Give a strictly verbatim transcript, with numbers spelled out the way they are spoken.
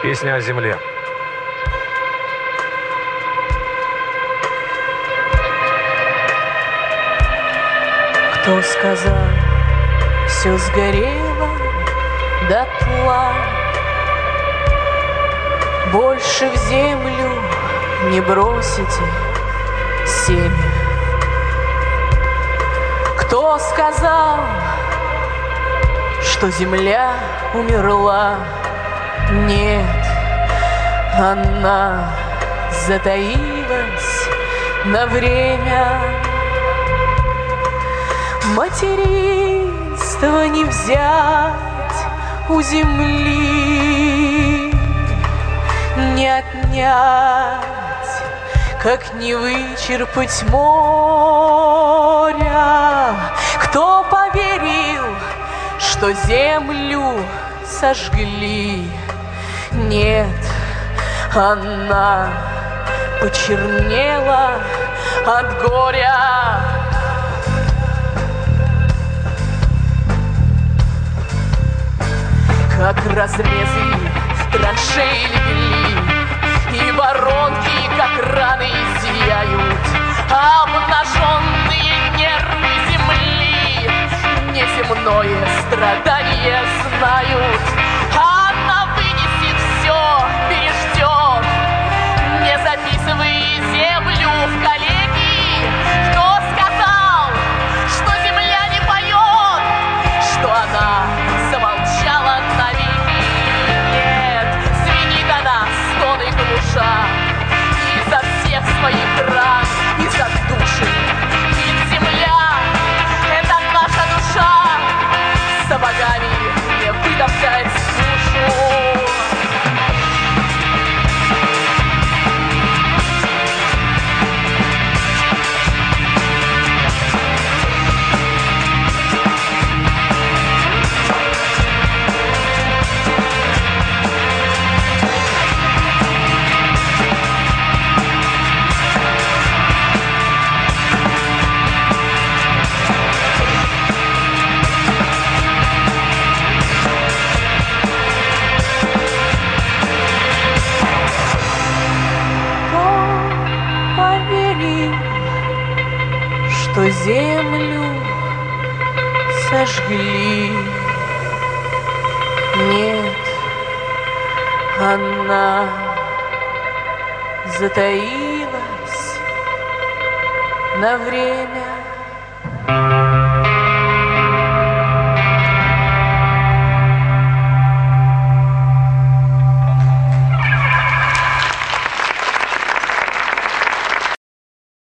Песня о земле. Кто сказал, все сгорело дотла, больше в землю не бросите семя? Кто сказал, что земля умерла? Нет, она затаилась на время. Материнство не взять у земли, не отнять, как не вычерпать моря. Кто поверил, что землю сожгли? Нет, она почернела от горя. Как разрезы траншеи легли, и воронки, как раны, зияют. Обнаженные нервы земли неземное страдание знают. Она вынесет все, переждет, не записывай землю в коллеги. Кто сказал, что земля не поет, что она замолчала навеки? Нет, звенит она, стоны глуша, изо всех своих ран, из-за души. Ведь земля — это наша душа, сапогами не вытоптать душу. Что землю сожгли? Нет, она затаилась на время.